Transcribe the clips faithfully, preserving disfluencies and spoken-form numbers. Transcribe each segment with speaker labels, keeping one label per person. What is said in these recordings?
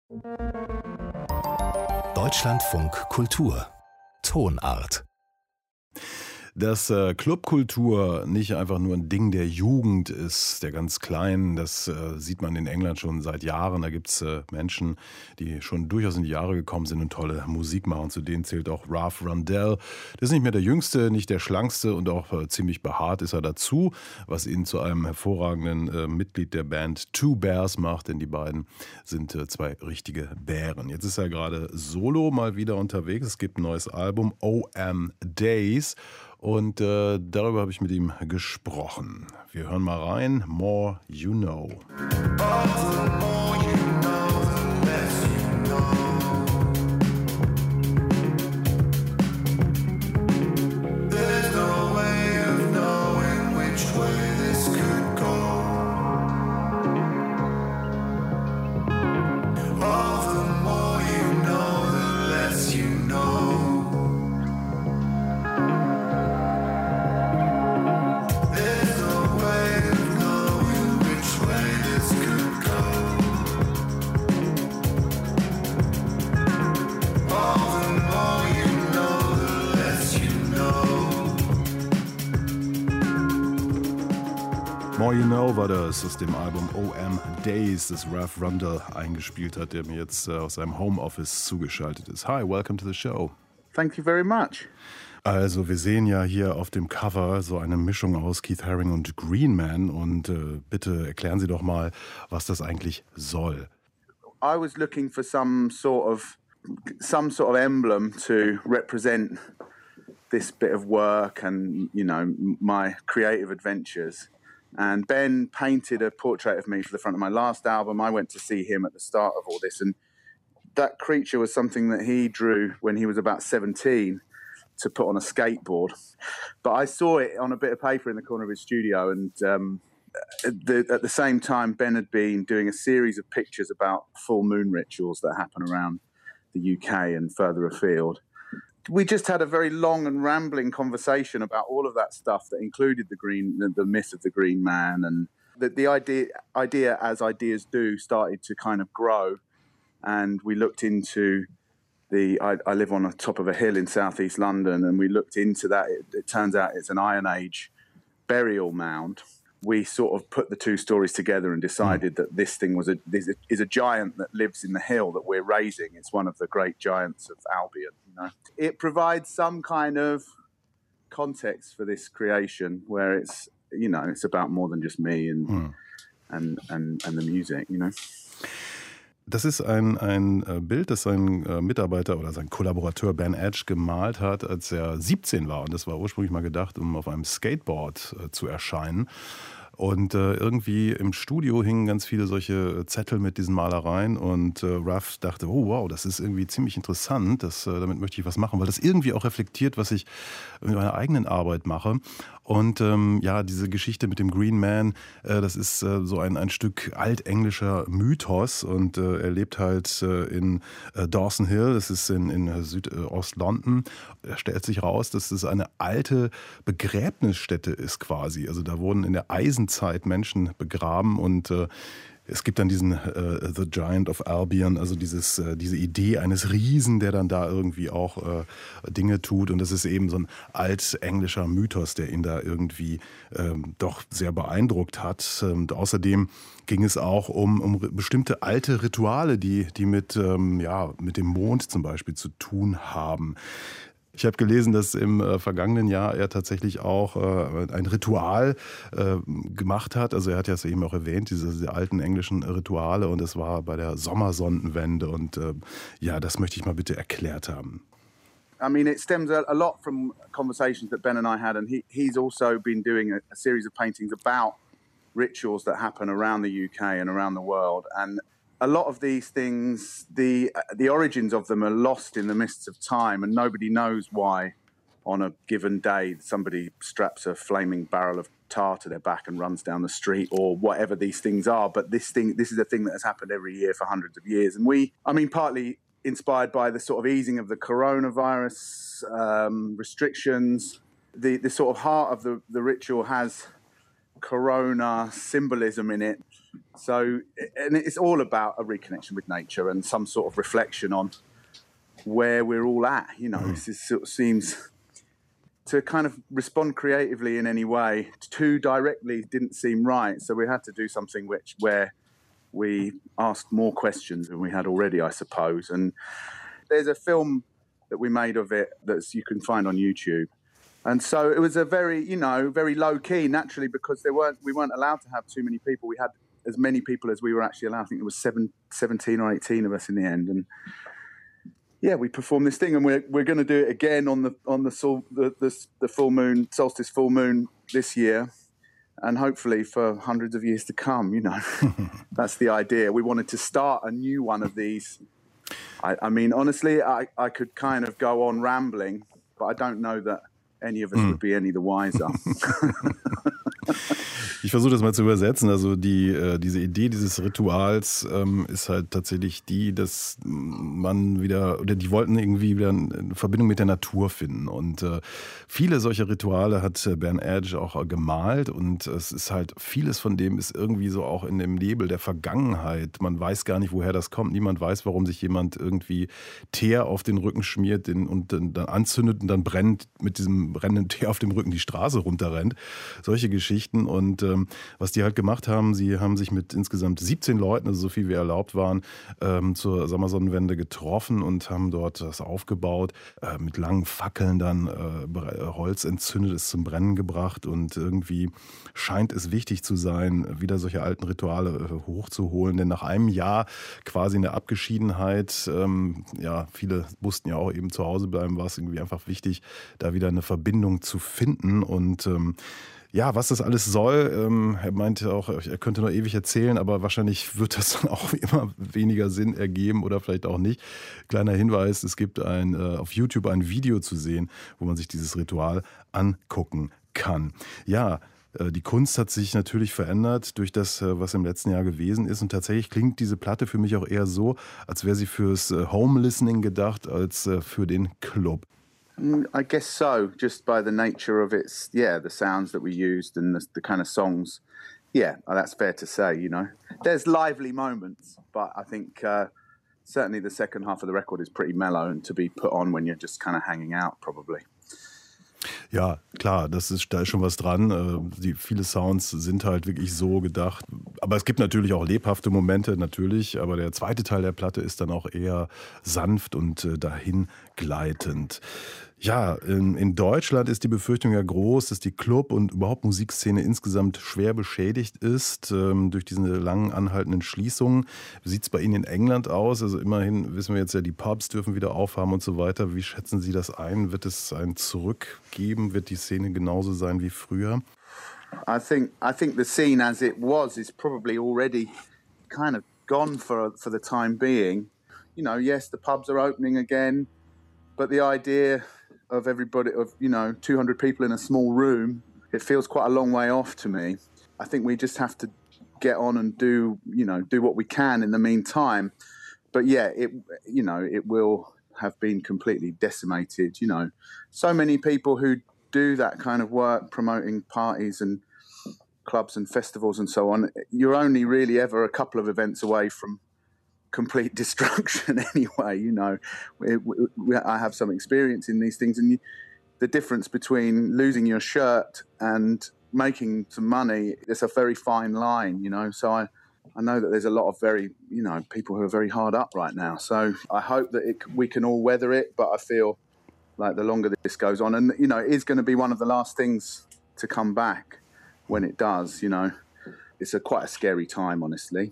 Speaker 1: Deutschlandfunk Kultur Tonart. Dass äh, Clubkultur nicht einfach nur ein Ding der Jugend ist, der ganz Kleinen, das äh, sieht man in England schon seit Jahren. Da gibt's äh, Menschen, die schon durchaus in die Jahre gekommen sind und tolle Musik machen. Zu denen zählt auch Ralph Rundell. Der ist nicht mehr der Jüngste, nicht der Schlankste und auch äh, ziemlich behaart ist er dazu, was ihn zu einem hervorragenden äh, Mitglied der Band Two Bears macht, denn die beiden sind äh, zwei richtige Bären. Jetzt ist er gerade solo mal wieder unterwegs. Es gibt ein neues Album, O M Days. Und äh, darüber habe ich mit ihm gesprochen. Wir hören mal rein. More You Know. More You Know war das aus dem Album O M Days, das Ralph Rundell eingespielt hat, der mir jetzt äh, aus seinem Homeoffice zugeschaltet ist. Hi, welcome to the show.
Speaker 2: Thank you very much.
Speaker 1: Also wir sehen ja hier auf dem Cover so eine Mischung aus Keith Haring und Green Man und äh, bitte erklären Sie doch mal, was das eigentlich soll.
Speaker 2: I was looking for some sort of some sort of emblem to represent this bit of work and, you know, my creative adventures. And Ben painted a portrait of me for the front of my last album. I went to see him at the start of all this. And that creature was something that he drew when he was about seventeen to put on a skateboard. But I saw it on a bit of paper in the corner of his studio. And um, at, the, at the same time, Ben had been doing a series of pictures about full moon rituals that happen around the U K and further afield. We just had a very long and rambling conversation about all of that stuff that included the green, the, the myth of the Green Man, and the, the idea, idea, as ideas do, started to kind of grow. And we looked into the. I, I live on the top of a hill in southeast London, and we looked into that. It, it turns out it's an Iron Age burial mound. We sort of put the two stories together and decided that this thing was a is, a is a giant that lives in the hill that we're raising. It's one of the great giants of Albion. You know, it provides some kind of context for this creation where it's, you know, it's about more than just me and hm. and and and the music. You know.
Speaker 1: Das ist ein, ein Bild, das sein Mitarbeiter oder sein Kollaborateur Ben Edge gemalt hat, als er siebzehn war. Und das war ursprünglich mal gedacht, um auf einem Skateboard äh, zu erscheinen. Und äh, irgendwie im Studio hingen ganz viele solche Zettel mit diesen Malereien und äh, Ralph dachte, oh wow, das ist irgendwie ziemlich interessant, das, äh, damit möchte ich was machen, weil das irgendwie auch reflektiert, was ich mit meiner eigenen Arbeit mache. Und ähm, ja, diese Geschichte mit dem Green Man, äh, das ist äh, so ein, ein Stück altenglischer Mythos und äh, er lebt halt äh, in äh, Dawson Hill, das ist in, in Südost-London. Da stellt sich raus, dass es eine alte Begräbnisstätte ist quasi. Also da wurden in der Eisenzeit Menschen begraben und äh, es gibt dann diesen äh, The Giant of Albion, also dieses, äh, diese Idee eines Riesen, der dann da irgendwie auch äh, Dinge tut. Und das ist eben so ein altenglischer Mythos, der ihn da irgendwie ähm, doch sehr beeindruckt hat. Und außerdem ging es auch um, um bestimmte alte Rituale, die, die mit, ähm, ja, mit dem Mond zum Beispiel zu tun haben. Ich habe gelesen, dass im äh, vergangenen Jahr er tatsächlich auch äh, ein Ritual äh, gemacht hat. Also er hat ja es eben auch erwähnt, diese, diese alten englischen Rituale. Und es war bei der Sommersonnenwende. Und äh, ja, das möchte ich mal bitte erklärt haben.
Speaker 2: I mean, it stems a, a lot from conversations that Ben and I had. And he, he's also been doing a, a series of paintings about rituals that happen around the U K and around the world. And a lot of these things, the the origins of them are lost in the mists of time, and nobody knows why on a given day somebody straps a flaming barrel of tar to their back and runs down the street or whatever these things are. But this thing, this is a thing that has happened every year for hundreds of years. And we, I mean, partly inspired by the sort of easing of the coronavirus um, restrictions, the, the sort of heart of the, the ritual has corona symbolism in it. So, and it's all about a reconnection with nature and some sort of reflection on where we're all at. You know, mm. this sort of seems to kind of respond creatively in any way too directly didn't seem right. So we had to do something which where we asked more questions than we had already, I suppose. And there's a film that we made of it that you can find on YouTube. And so it was a very, you know, very low key, naturally, because there weren't we weren't allowed to have too many people. We had as many people as we were actually allowed. I think there was seven, seventeen or eighteen of us in the end. And yeah, we performed this thing, and we're we're going to do it again on the on the, sol, the the the full moon, solstice full moon this year, and hopefully for hundreds of years to come. You know, that's the idea. We wanted to start a new one of these. I, I mean, honestly, I, I could kind of go on rambling, but I don't know that any of us would be any the wiser.
Speaker 1: Ich versuche das mal zu übersetzen. Also die, äh, diese Idee dieses Rituals ähm, ist halt tatsächlich die, dass man wieder, oder die wollten irgendwie wieder eine Verbindung mit der Natur finden. Und äh, viele solcher Rituale hat Ben Edge auch gemalt. Und es ist halt, vieles von dem ist irgendwie so auch in dem Nebel der Vergangenheit. Man weiß gar nicht, woher das kommt. Niemand weiß, warum sich jemand irgendwie Teer auf den Rücken schmiert den, und dann anzündet und dann brennt, mit diesem brennenden Teer auf dem Rücken die Straße runterrennt. Solche Geschichten. Und ähm, was die halt gemacht haben, sie haben sich mit insgesamt siebzehn Leuten, also so viel wie erlaubt waren, ähm, zur Sommersonnenwende getroffen und haben dort das aufgebaut, äh, mit langen Fackeln dann äh, Holz entzündet, es zum Brennen gebracht, und irgendwie scheint es wichtig zu sein, wieder solche alten Rituale äh, hochzuholen, denn nach einem Jahr quasi in der Abgeschiedenheit, ähm, ja, viele mussten ja auch eben zu Hause bleiben, war es irgendwie einfach wichtig, da wieder eine Verbindung zu finden. Und ähm, ja, was das alles soll, ähm, er meinte auch, er könnte noch ewig erzählen, aber wahrscheinlich wird das dann auch immer weniger Sinn ergeben oder vielleicht auch nicht. Kleiner Hinweis, es gibt ein, äh, auf YouTube ein Video zu sehen, wo man sich dieses Ritual angucken kann. Ja, äh, die Kunst hat sich natürlich verändert durch das, äh, was im letzten Jahr gewesen ist, und tatsächlich klingt diese Platte für mich auch eher so, als wäre sie fürs äh, Home Listening gedacht, als äh, für den Club.
Speaker 2: I guess so, just by the nature of its, yeah, the sounds that we used and the, the kind of songs. Yeah, that's fair to say, you know. There's lively moments, but I think uh, certainly the second half of the record is pretty mellow and to be put on when you're just kind of hanging out, probably.
Speaker 1: Ja, klar, das ist, da ist schon was dran. Die, viele Sounds sind halt wirklich so gedacht. Aber es gibt natürlich auch lebhafte Momente, natürlich. Aber der zweite Teil der Platte ist dann auch eher sanft und dahin gleitend. Ja, in, in Deutschland ist die Befürchtung ja groß, dass die Club- und überhaupt Musikszene insgesamt schwer beschädigt ist ähm, durch diese langen anhaltenden Schließungen. Wie sieht es bei Ihnen in England aus? Also immerhin wissen wir jetzt ja, die Pubs dürfen wieder aufhaben und so weiter. Wie schätzen Sie das ein? Wird es ein Zurück geben? Wird die Szene genauso sein wie früher?
Speaker 2: I think I think the scene as it was is probably already kind of gone for for the time being. You know, yes, the pubs are opening again, but the idea of everybody, of, you know, two hundred people in a small room, it feels quite a long way off to me. I think we just have to get on and do, you know, do what we can in the meantime. But yeah, it, you know, it will have been completely decimated, you know. So many people who do that kind of work, promoting parties and clubs and festivals and so on, you're only really ever a couple of events away from complete destruction anyway, you know. We, we, I have some experience in these things, and you, the difference between losing your shirt and making some money, it's a very fine line, you know. So I, I know that there's a lot of very, you know, people who are very hard up right now. So I hope that it, we can all weather it, but I feel like the longer this goes on, and, you know, it is going to be one of the last things to come back when it does, you know. It's a quite a scary time, honestly.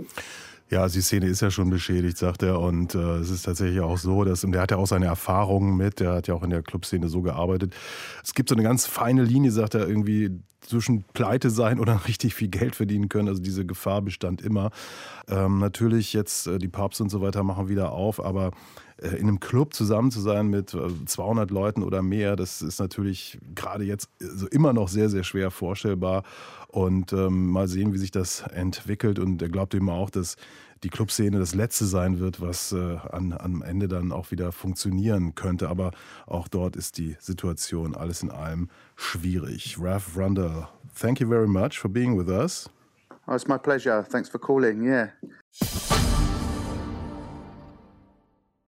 Speaker 1: Ja, die Szene ist ja schon beschädigt, sagt er, und äh, es ist tatsächlich auch so, dass, und er hat ja auch seine Erfahrungen mit, der hat ja auch in der Clubszene so gearbeitet. Es gibt so eine ganz feine Linie, sagt er, irgendwie zwischen Pleite sein oder richtig viel Geld verdienen können, also diese Gefahr bestand immer. Ähm, natürlich jetzt äh, die Pubs und so weiter machen wieder auf, aber äh, in einem Club zusammen zu sein mit äh, zweihundert Leuten oder mehr, das ist natürlich gerade jetzt so immer noch sehr, sehr schwer vorstellbar. Und ähm, mal sehen, wie sich das entwickelt. Und er glaubt eben auch, dass die Clubszene das Letzte sein wird, was äh, an, am Ende dann auch wieder funktionieren könnte. Aber auch dort ist die Situation alles in allem schwierig. Ralph Rundle, thank you very much for being with us.
Speaker 2: Oh, it's my pleasure. Thanks for calling. Yeah.